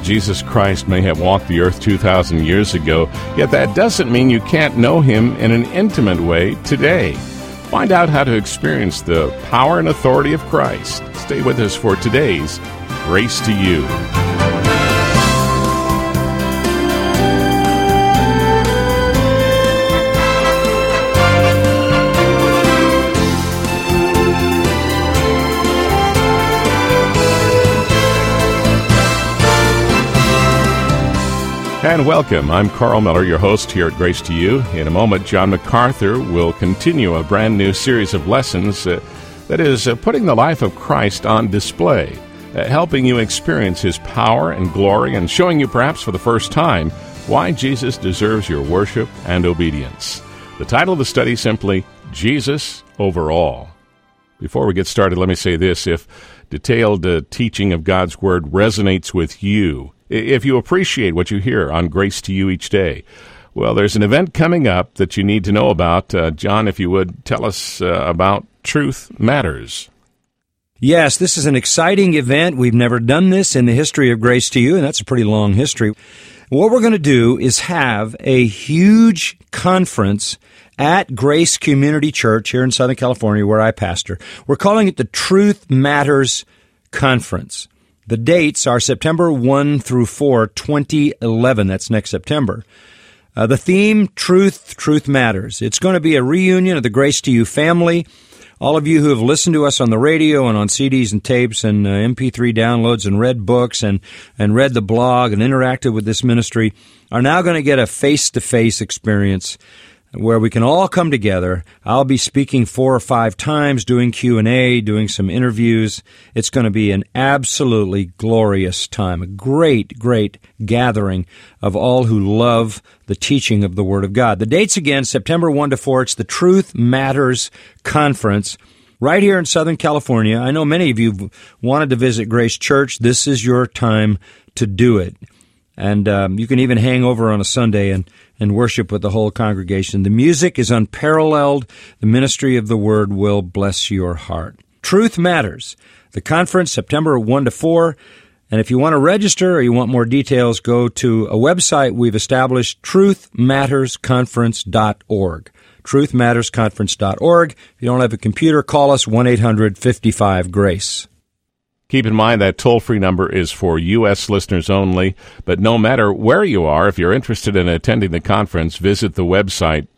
Jesus Christ may have walked the earth 2,000 years ago, yet that doesn't mean you can't know Him in an intimate way today. Find out how to experience the power and authority of Christ. Stay with us for today's Grace to You. And welcome. I'm Carl Miller, your host here at Grace to You. In a moment, John MacArthur will continue a brand new series of lessons that is putting the life of Christ on display, helping you experience His power and glory, and showing you perhaps for the first time why Jesus deserves your worship and obedience. The title of the study simply, Jesus Over All. Before we get started, let me say this. If detailed teaching of God's Word resonates with you, if you appreciate what you hear on Grace to You each day, well, there's an event coming up that you need to know about. John, if you would, tell us about Truth Matters. Yes, this is an exciting event. We've never done this in the history of Grace to You, and that's a pretty long history. What we're going to do is have a huge conference at Grace Community Church here in Southern California, where I pastor. We're calling it the Truth Matters Conference. The dates are September 1 through 4, 2011. That's next September. The theme, Truth Matters. It's going to be a reunion of the Grace to You family. All of you who have listened to us on the radio and on CDs and tapes and MP3 downloads and read books and read the blog and interacted with this ministry are now going to get a face-to-face experience where we can all come together. I'll be speaking 4 or 5 times, doing Q&A, doing some interviews. It's going to be an absolutely glorious time, a great, great gathering of all who love the teaching of the Word of God. The dates again, September 1 to 4, it's the Truth Matters Conference right here in Southern California. I know many of you wanted to visit Grace Church. This is your time to do it. And you can even hang over on a Sunday and worship with the whole congregation. The music is unparalleled. The ministry of the Word will bless your heart. Truth Matters. The conference, September 1 to 4. And if you want to register or you want more details, go to a website we've established, truthmattersconference.org. truthmattersconference.org. If you don't have a computer, call us 1-800-55-GRACE. Keep in mind that toll-free number is for U.S. listeners only, but no matter where you are, if you're interested in attending the conference, visit the website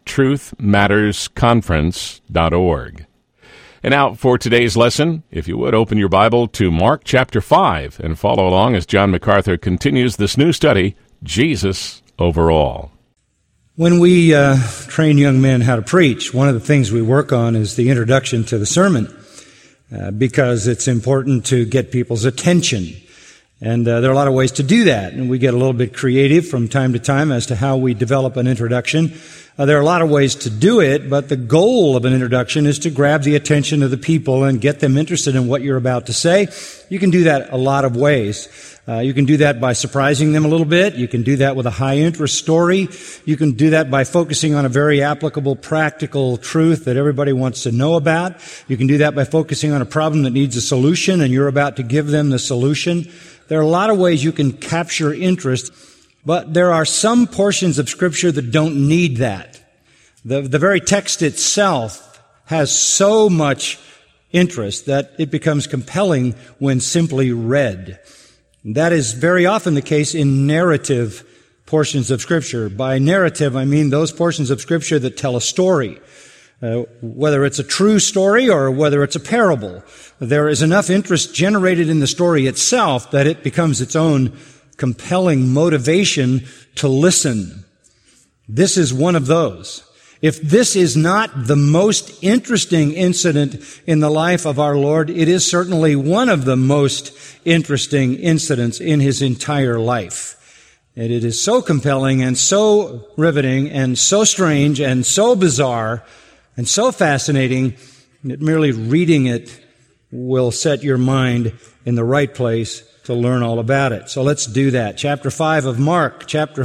truthmattersconference.org. And now for today's lesson, if you would, open your Bible to Mark chapter 5 and follow along as John MacArthur continues this new study, Jesus Over All. When we train young men how to preach, one of the things we work on is the introduction to the sermon. Because it's important to get people's attention. And there are a lot of ways to do that, and we get a little bit creative from time to time as to how we develop an introduction. There are a lot of ways to do it, but the goal of an introduction is to grab the attention of the people and get them interested in what you're about to say. You can do that a lot of ways. You can do that by surprising them a little bit. You can do that with a high-interest story. You can do that by focusing on a very applicable, practical truth that everybody wants to know about. You can do that by focusing on a problem that needs a solution, and you're about to give them the solution. There are a lot of ways you can capture interest, but there are some portions of Scripture that don't need that. The very text itself has so much interest that it becomes compelling when simply read. That is very often the case in narrative portions of Scripture. By narrative, I mean those portions of Scripture that tell a story. Whether it's a true story or whether it's a parable, there is enough interest generated in the story itself that it becomes its own compelling motivation to listen. This is one of those. If this is not the most interesting incident in the life of our Lord, it is certainly one of the most interesting incidents in His entire life. And it is so compelling and so riveting and so strange and so bizarre and so fascinating that merely reading it will set your mind in the right place to learn all about it. So let's do that. Chapter 5 of Mark.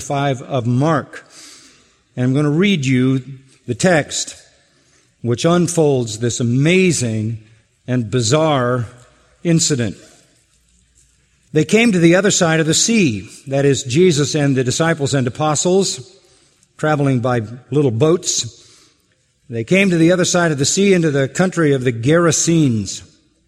And I'm going to read you the text which unfolds this amazing and bizarre incident. They came to the other side of the sea. That is, Jesus and the disciples and apostles, traveling by little boats. They came to the other side of the sea into the country of the Gerasenes.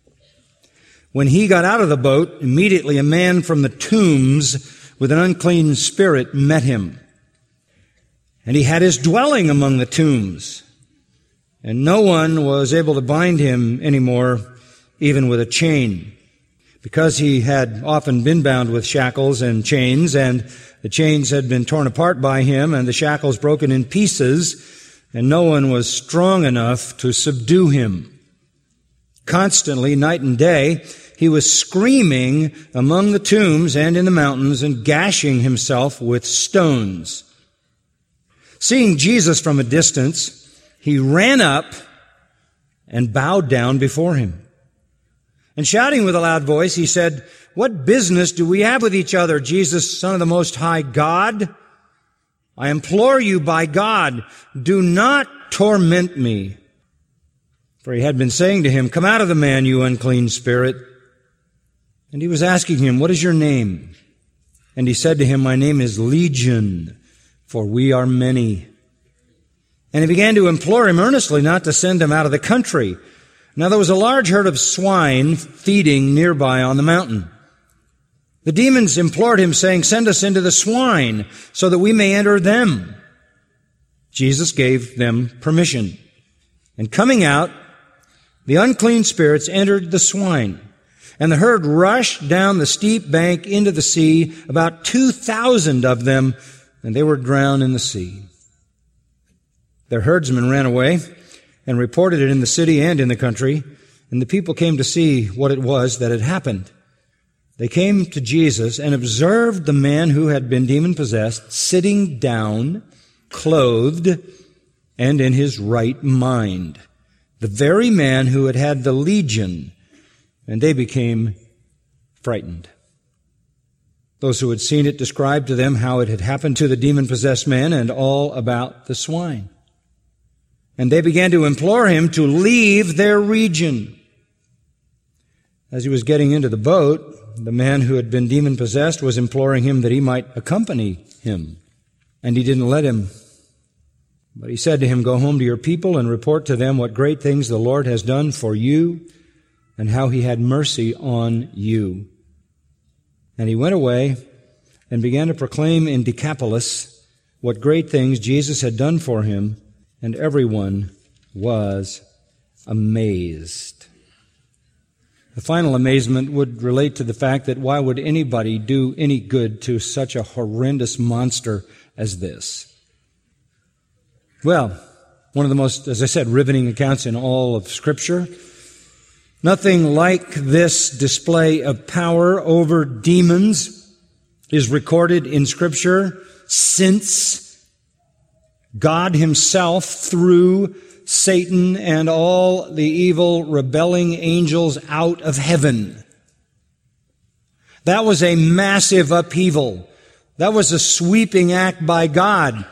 When he got out of the boat, immediately a man from the tombs with an unclean spirit met him. And he had his dwelling among the tombs. And no one was able to bind him anymore, even with a chain, because he had often been bound with shackles and chains, and the chains had been torn apart by him, and the shackles broken in pieces, and no one was strong enough to subdue him. Constantly, night and day, he was screaming among the tombs and in the mountains and gashing himself with stones. Seeing Jesus from a distance, he ran up and bowed down before him. And shouting with a loud voice, he said, "What business do we have with each other, Jesus, Son of the Most High God? I implore you by God, do not torment me." For he had been saying to him, "Come out of the man, you unclean spirit." And he was asking him, "What is your name?" And he said to him, "My name is Legion, for we are many." And he began to implore him earnestly not to send him out of the country. Now there was a large herd of swine feeding nearby on the mountain. The demons implored him, saying, "Send us into the swine, so that we may enter them." Jesus gave them permission. And coming out, the unclean spirits entered the swine. And the herd rushed down the steep bank into the sea, about 2,000 of them, and they were drowned in the sea. Their herdsmen ran away and reported it in the city and in the country, and the people came to see what it was that had happened. They came to Jesus and observed the man who had been demon-possessed sitting down, clothed, and in his right mind, the very man who had had the legion, and they became frightened. Those who had seen it described to them how it had happened to the demon-possessed man and all about the swine. And they began to implore him to leave their region. As he was getting into the boat, the man who had been demon-possessed was imploring him that he might accompany him. And he didn't let him. But he said to him, "Go home to your people and report to them what great things the Lord has done for you and how he had mercy on you." And he went away and began to proclaim in Decapolis what great things Jesus had done for him, and everyone was amazed. The final amazement would relate to the fact that why would anybody do any good to such a horrendous monster as this? Well, one of the most, as I said, riveting accounts in all of Scripture. Nothing like this display of power over demons is recorded in Scripture since God himself threw Satan and all the evil rebelling angels out of heaven. That was a massive upheaval. That was a sweeping act by God,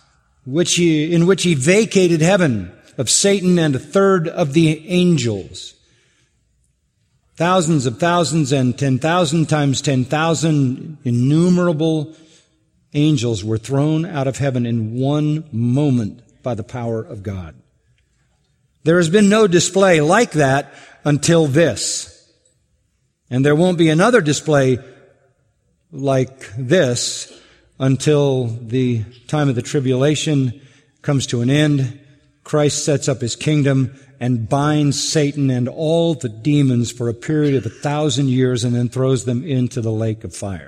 in which he vacated heaven of Satan and a third of the angels. Thousands of thousands and 10,000 times 10,000 innumerable angels were thrown out of heaven in one moment by the power of God. There has been no display like that until this. And there won't be another display like this until the time of the tribulation comes to an end. Christ sets up his kingdom and binds Satan and all the demons for a period of 1,000 years and then throws them into the lake of fire.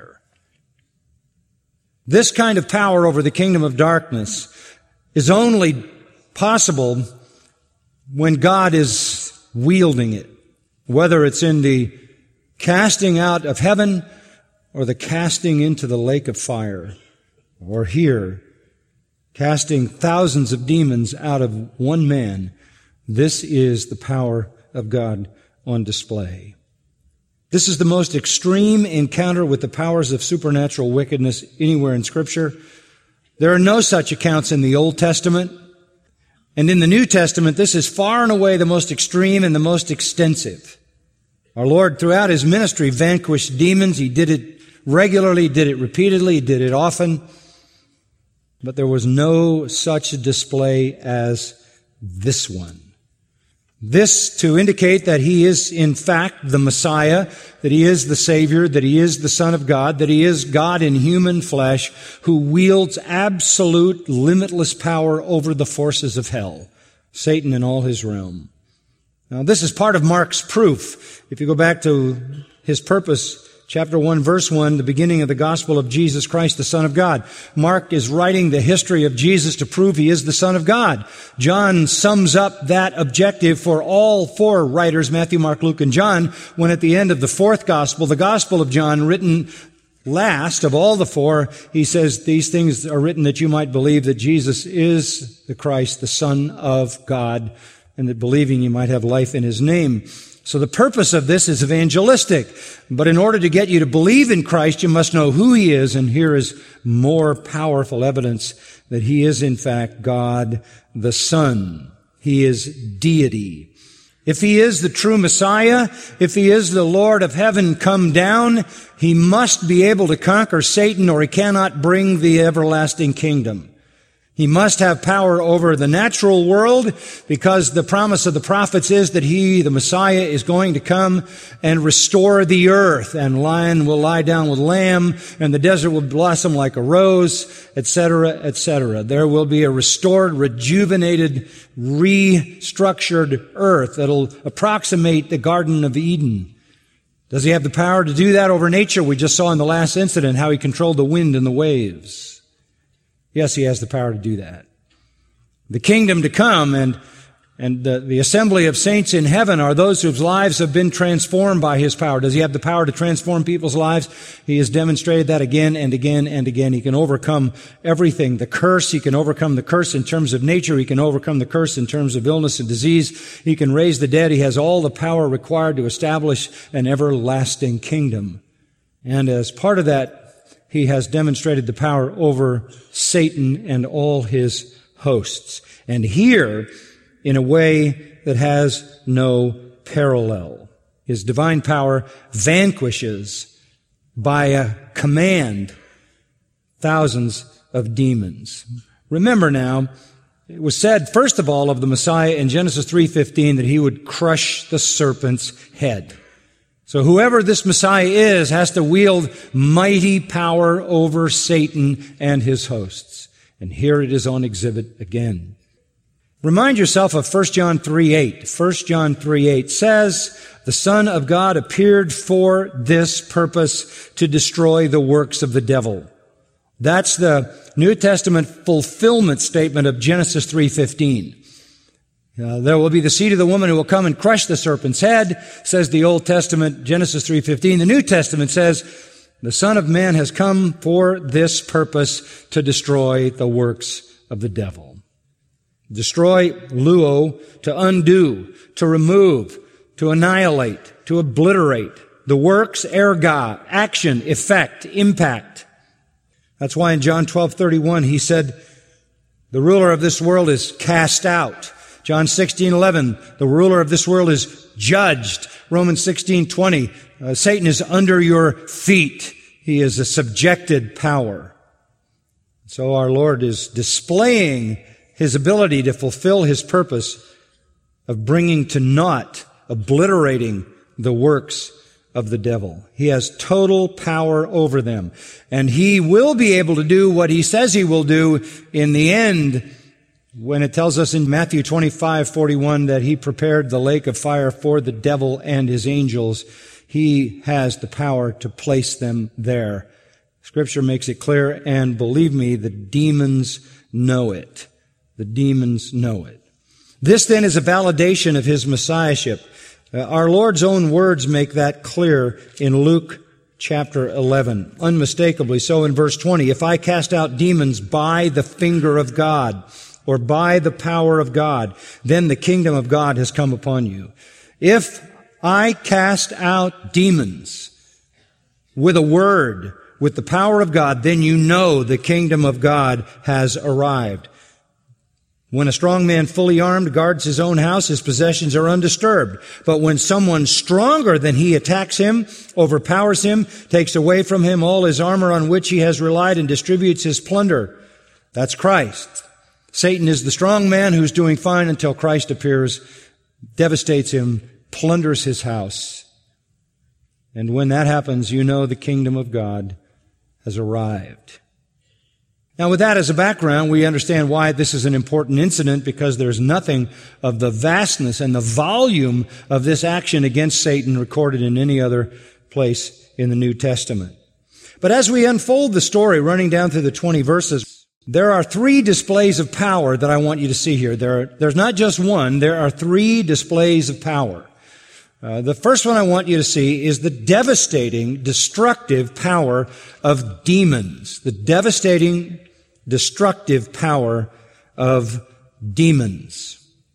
This kind of power over the kingdom of darkness is only possible when God is wielding it, whether it's in the casting out of heaven or the casting into the lake of fire, or here, casting thousands of demons out of one man. This is the power of God on display. This is the most extreme encounter with the powers of supernatural wickedness anywhere in Scripture. There are no such accounts in the Old Testament. And in the New Testament, this is far and away the most extreme and the most extensive. Our Lord, throughout His ministry, vanquished demons. He did it regularly, did it repeatedly, did it often. But there was no such display as this one. This to indicate that He is in fact the Messiah, that He is the Savior, that He is the Son of God, that He is God in human flesh who wields absolute, limitless power over the forces of hell, Satan and all his realm. Now this is part of Mark's proof. If you go back to his purpose, chapter 1, verse 1, the beginning of the gospel of Jesus Christ, the Son of God. Mark is writing the history of Jesus to prove He is the Son of God. John sums up that objective for all four writers, Matthew, Mark, Luke, and John, when at the end of the fourth gospel, the Gospel of John, written last of all the four, he says, these things are written that you might believe that Jesus is the Christ, the Son of God, and that believing you might have life in His name. So the purpose of this is evangelistic. But in order to get you to believe in Christ, you must know who He is. And here is more powerful evidence that He is in fact God the Son. He is deity. If He is the true Messiah, if He is the Lord of heaven come down, He must be able to conquer Satan or He cannot bring the everlasting kingdom. He must have power over the natural world because the promise of the prophets is that He, the Messiah, is going to come and restore the earth, and lion will lie down with lamb, and the desert will blossom like a rose, etc., etc. There will be a restored, rejuvenated, restructured earth that'll approximate the Garden of Eden. Does He have the power to do that over nature? We just saw in the last incident how He controlled the wind and the waves. Yes, He has the power to do that. The kingdom to come and the assembly of saints in heaven are those whose lives have been transformed by His power. Does He have the power to transform people's lives? He has demonstrated that again and again and again. He can overcome everything. The curse, He can overcome the curse in terms of nature. He can overcome the curse in terms of illness and disease. He can raise the dead. He has all the power required to establish an everlasting kingdom. And as part of that, He has demonstrated the power over Satan and all his hosts. And here, in a way that has no parallel. His divine power vanquishes by a command thousands of demons. Remember now, it was said, first of all, of the Messiah in Genesis 3:15 that He would crush the serpent's head. So whoever this Messiah is has to wield mighty power over Satan and his hosts. And here it is on exhibit again. Remind yourself of 1 John 3:8. 1 John 3:8 says, the Son of God appeared for this purpose, to destroy the works of the devil. That's the New Testament fulfillment statement of Genesis 3:15. There will be the seed of the woman who will come and crush the serpent's head, says the Old Testament, Genesis 3:15. The New Testament says, the Son of Man has come for this purpose, to destroy the works of the devil. Destroy, luo, to undo, to remove, to annihilate, to obliterate. The works, erga, action, effect, impact. That's why in John 12:31 He said, the ruler of this world is cast out. John 16:11, the ruler of this world is judged. Romans 16:20, Satan is under your feet. He is a subjected power. So our Lord is displaying His ability to fulfill His purpose of bringing to naught, obliterating the works of the devil. He has total power over them. And He will be able to do what He says He will do in the end, when it tells us in Matthew 25:41 that He prepared the lake of fire for the devil and his angels. He has the power to place them there. Scripture makes it clear, and believe me, the demons know it. The demons know it. This then is a validation of His messiahship. Our Lord's own words make that clear in Luke chapter 11. Unmistakably so in verse 20. If I cast out demons by the finger of God, or by the power of God, then the kingdom of God has come upon you. If I cast out demons with a word, with the power of God, then you know the kingdom of God has arrived. When a strong man fully armed guards his own house, his possessions are undisturbed. But when someone stronger than he attacks him, overpowers him, takes away from him all his armor on which he has relied and distributes his plunder, that's Christ. Satan is the strong man who's doing fine until Christ appears, devastates him, plunders his house. And when that happens, you know the kingdom of God has arrived. Now, with that as a background, we understand why this is an important incident, because there's nothing of the vastness and the volume of this action against Satan recorded in any other place in the New Testament. But as we unfold the story, running down through the 20 verses, there are three displays of power that I want you to see here. There's not just one, there are three displays of power. The first one I want you to see is the devastating, destructive power of demons. The devastating, destructive power of demons.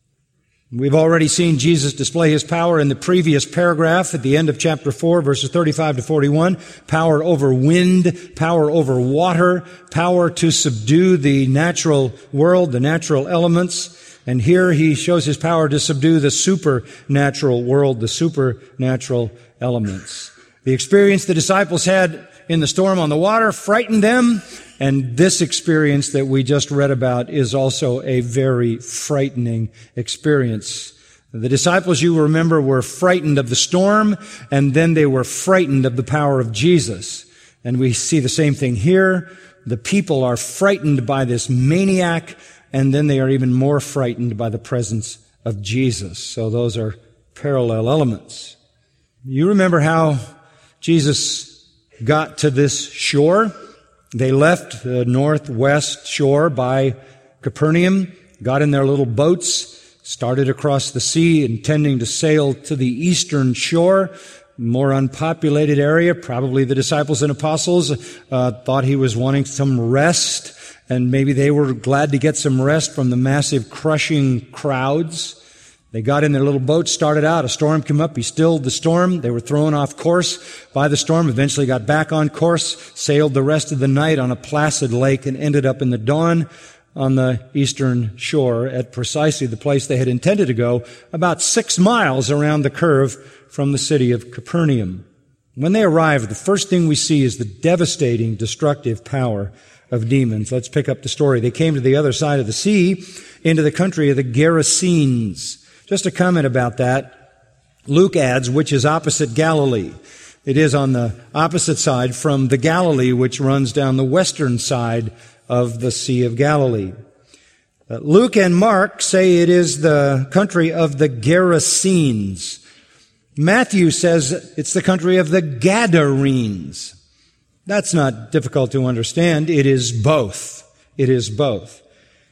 We've already seen Jesus display his power in the previous paragraph at the end of chapter 4, verses 35 to 41. Power over wind, power over water, power to subdue the natural world, the natural elements. And here he shows his power to subdue the supernatural world, the supernatural elements. The experience the disciples had in the storm on the water frightened them, and this experience that we just read about is also a very frightening experience. The disciples, you remember, were frightened of the storm, and then they were frightened of the power of Jesus. And we see the same thing here. The people are frightened by this maniac, and then they are even more frightened by the presence of Jesus. So those are parallel elements. You remember how Jesus got to this shore? They left the northwest shore by Capernaum, got in their little boats, started across the sea, intending to sail to the eastern shore, more unpopulated area. Probably the disciples and apostles thought he was wanting some rest, and maybe they were glad to get some rest from the massive crushing crowds. They got in their little boat, started out. A storm came up. He stilled the storm. They were thrown off course by the storm, eventually got back on course, sailed the rest of the night on a placid lake, and ended up in the dawn on the eastern shore at precisely the place they had intended to go, about 6 miles around the curve from the city of Capernaum. When they arrived, the first thing we see is the devastating, destructive power of demons. Let's pick up the story. They came to the other side of the sea, into the country of the Gerasenes. Just a comment about that. Luke adds, which is opposite Galilee. It is on the opposite side from the Galilee, which runs down the western side of the Sea of Galilee. Luke and Mark say it is the country of the Gerasenes. Matthew says it's the country of the Gadarenes. That's not difficult to understand. It is both. It is both.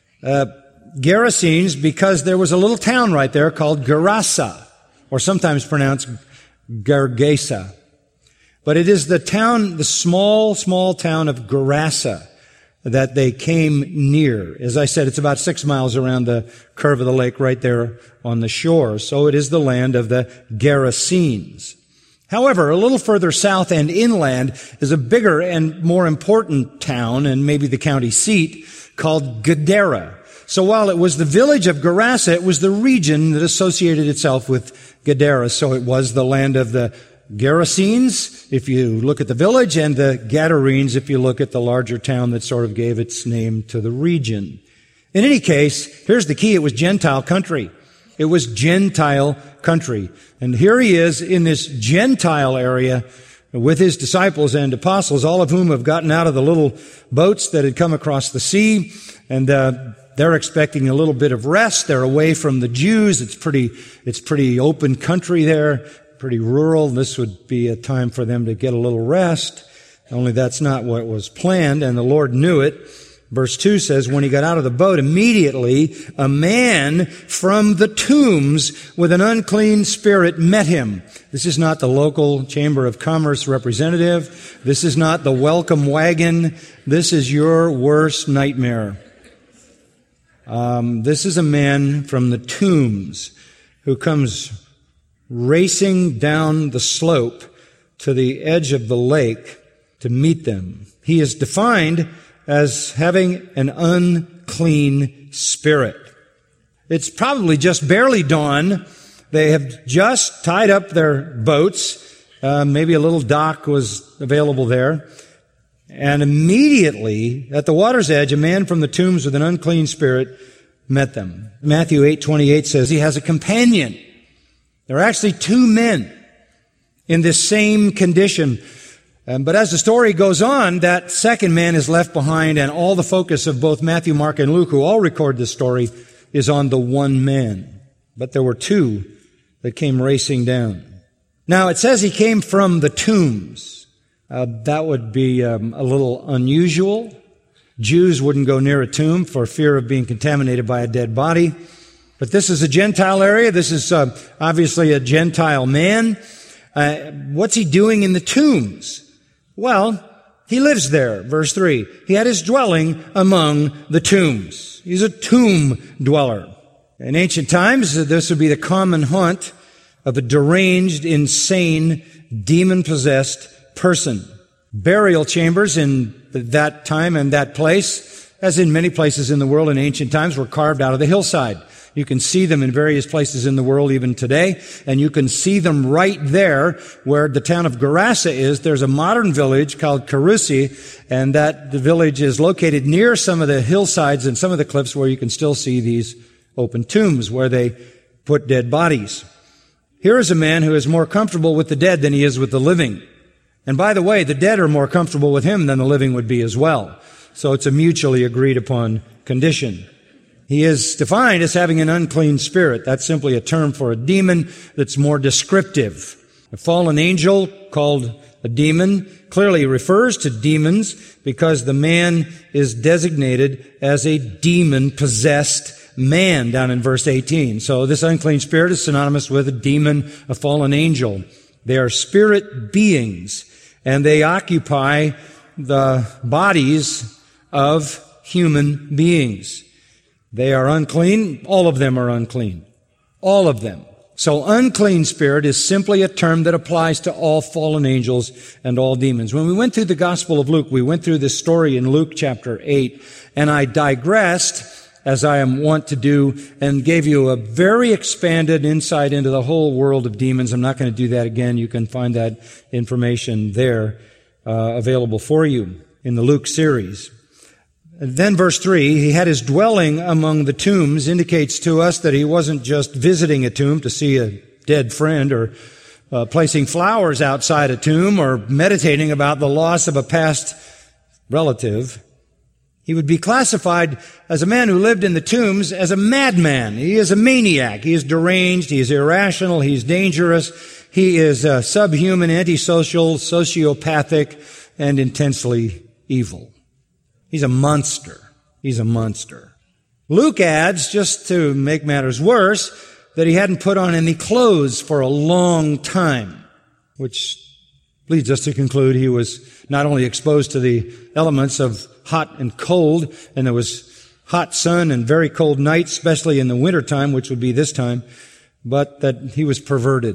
Gerasenes, because there was a little town right there called Gerasa, or sometimes pronounced Gergesa. But it is the town, the small town of Gerasa that they came near. As I said, it's about 6 miles around the curve of the lake right there on the shore. So it is the land of the Gerasenes. However, a little further south and inland is a bigger and more important town, and maybe the county seat, called Gadara. So while it was the village of Gerasa, it was the region that associated itself with Gadara. So it was the land of the Gerasenes, if you look at the village, and the Gadarenes, if you look at the larger town that sort of gave its name to the region. In any case, here's the key. It was Gentile country. It was Gentile country. And here he is in this Gentile area with his disciples and apostles, all of whom have gotten out of the little boats that had come across the sea, and they're expecting a little bit of rest. They're away from the Jews. It's pretty open country there, pretty rural. This would be a time for them to get a little rest. Only that's not what was planned, and the Lord knew it. Verse 2 says, when he got out of the boat, immediately a man from the tombs with an unclean spirit met him. This is not the local Chamber of Commerce representative. This is not the welcome wagon. This is your worst nightmare. This is a man from the tombs who comes racing down the slope to the edge of the lake to meet them. He is defined as having an unclean spirit. It's probably just barely dawn. They have just tied up their boats. Maybe a little dock was available there. And immediately, at the water's edge, a man from the tombs with an unclean spirit met them. Matthew 8:28 says he has a companion. There are actually two men in this same condition. But as the story goes on, that second man is left behind, and all the focus of both Matthew, Mark, and Luke, who all record this story, is on the one man. But there were two that came racing down. Now, it says he came from the tombs. That would be a little unusual. Jews wouldn't go near a tomb for fear of being contaminated by a dead body. But this is a Gentile area. This is obviously a Gentile man. What's he doing in the tombs? Well, he lives there. Verse 3. He had his dwelling among the tombs. He's a tomb dweller. In ancient times, this would be the common haunt of a deranged, insane, demon-possessed person. Burial chambers in that time and that place, as in many places in the world in ancient times, were carved out of the hillside. You can see them in various places in the world even today, and you can see them right there where the town of Gerasa is. There's a modern village called Carusi, and the village is located near some of the hillsides and some of the cliffs where you can still see these open tombs where they put dead bodies. Here is a man who is more comfortable with the dead than he is with the living. And by the way, the dead are more comfortable with him than the living would be as well. So it's a mutually agreed upon condition. He is defined as having an unclean spirit. That's simply a term for a demon that's more descriptive. A fallen angel called a demon clearly refers to demons because the man is designated as a demon-possessed man down in verse 18. So this unclean spirit is synonymous with a demon, a fallen angel. They are spirit beings, and they occupy the bodies of human beings. They are unclean. All of them are unclean. All of them. So unclean spirit is simply a term that applies to all fallen angels and all demons. When we went through the Gospel of Luke, we went through this story in Luke chapter 8, and I digressed, as I am wont to do, and gave you a very expanded insight into the whole world of demons. I'm not going to do that again. You can find that information there available for you in the Luke series. Then verse 3, he had his dwelling among the tombs, indicates to us that he wasn't just visiting a tomb to see a dead friend or placing flowers outside a tomb or meditating about the loss of a past relative. He would be classified as a man who lived in the tombs as a madman. He is a maniac. He is deranged. He is irrational. He's dangerous. He is subhuman, antisocial, sociopathic, and intensely evil. He's a monster. He's a monster. Luke adds, just to make matters worse, that he hadn't put on any clothes for a long time, which leads us to conclude he was not only exposed to the elements of hot and cold, and there was hot sun and very cold nights, especially in the wintertime, which would be this time, but that he was perverted.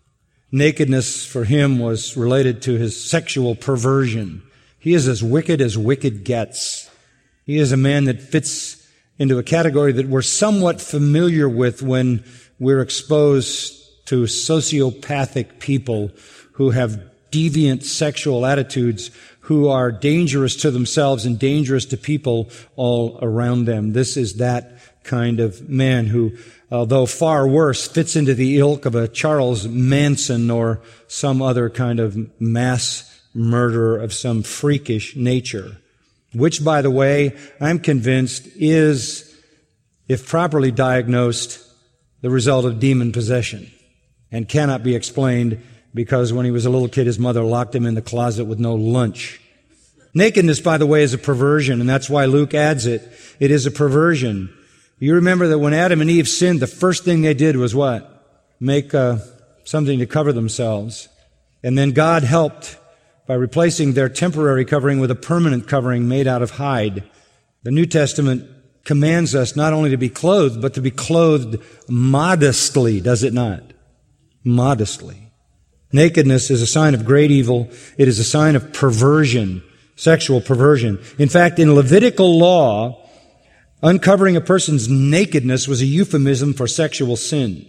Nakedness for him was related to his sexual perversion. He is as wicked gets. He is a man that fits into a category that we're somewhat familiar with when we're exposed to sociopathic people who have deviant sexual attitudes, who are dangerous to themselves and dangerous to people all around them. This is that kind of man who, although far worse, fits into the ilk of a Charles Manson or some other kind of mass murderer of some freakish nature, which, by the way, I'm convinced is, if properly diagnosed, the result of demon possession and cannot be explained because when he was a little kid, his mother locked him in the closet with no lunch. Nakedness, by the way, is a perversion, and that's why Luke adds it. It is a perversion. You remember that when Adam and Eve sinned, the first thing they did was what? Make something to cover themselves. And then God helped by replacing their temporary covering with a permanent covering made out of hide. The New Testament commands us not only to be clothed, but to be clothed modestly, does it not? Modestly. Nakedness is a sign of great evil. It is a sign of perversion, sexual perversion. In fact, in Levitical law, Uncovering a person's nakedness was a euphemism for sexual sin.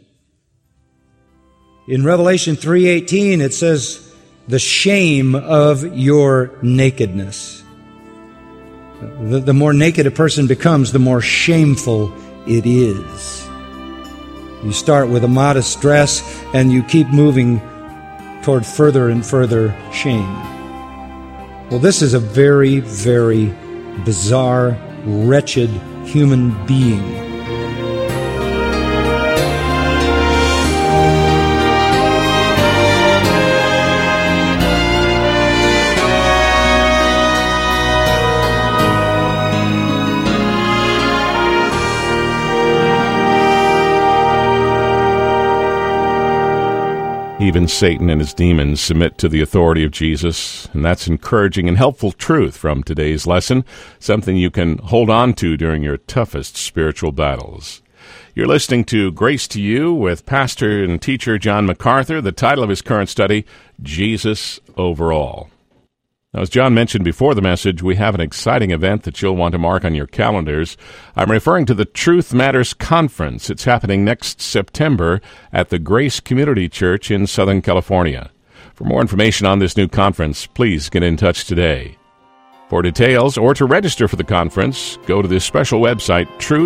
In Revelation 3:18, it says, the shame of your nakedness. The more naked a person becomes, the more shameful it is. You start with a modest dress, and you keep moving toward further and further shame. Well, this is a very, very bizarre, wretched human being. Even Satan and his demons submit to the authority of Jesus, and that's encouraging and helpful truth from today's lesson, something you can hold on to during your toughest spiritual battles. You're listening to Grace to You with pastor and teacher John MacArthur. The title of his current study, Jesus Over All. Now, as John mentioned before the message, we have an exciting event that you'll want to mark on your calendars. I'm referring to the Truth Matters Conference. It's happening next September at the Grace Community Church in Southern California. For more information on this new conference, please get in touch today. For details or to register for the conference, go to this special website,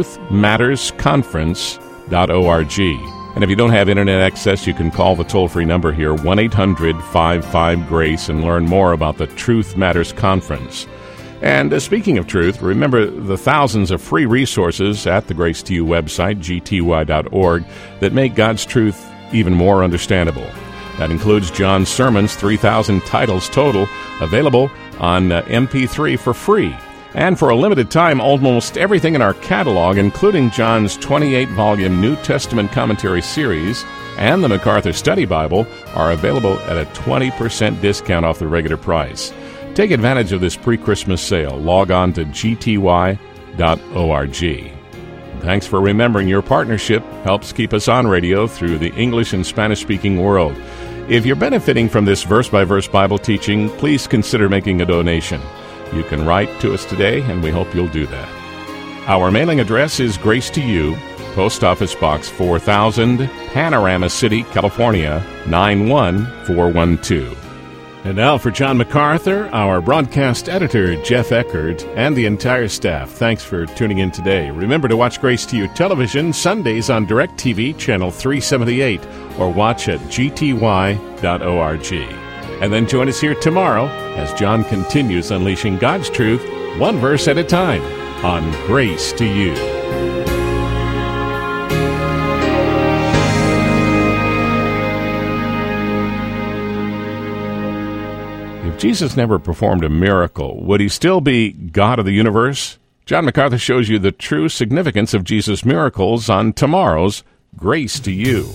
truthmattersconference.org. And if you don't have internet access, you can call the toll-free number here, 1-800-55-GRACE, and learn more about the Truth Matters Conference. And speaking of truth, remember the thousands of free resources at the Grace to You website, gty.org, that make God's truth even more understandable. That includes John's sermons, 3,000 titles total, available on MP3 for free. And for a limited time, almost everything in our catalog, including John's 28-volume New Testament commentary series and the MacArthur Study Bible, are available at a 20% discount off the regular price. Take advantage of this pre-Christmas sale. Log on to gty.org. Thanks for remembering your partnership helps keep us on radio through the English and Spanish-speaking world. If you're benefiting from this verse-by-verse Bible teaching, please consider making a donation. You can write to us today, and we hope you'll do that. Our mailing address is Grace to You, Post Office Box 4000, Panorama City, California, 91412. And now for John MacArthur, our broadcast editor, Jeff Eckert, and the entire staff, thanks for tuning in today. Remember to watch Grace to You television Sundays on DirecTV, channel 378, or watch at gty.org. And then join us here tomorrow as John continues unleashing God's truth, one verse at a time, on Grace to You. If Jesus never performed a miracle, would he still be God of the universe? John MacArthur shows you the true significance of Jesus' miracles on tomorrow's Grace to You.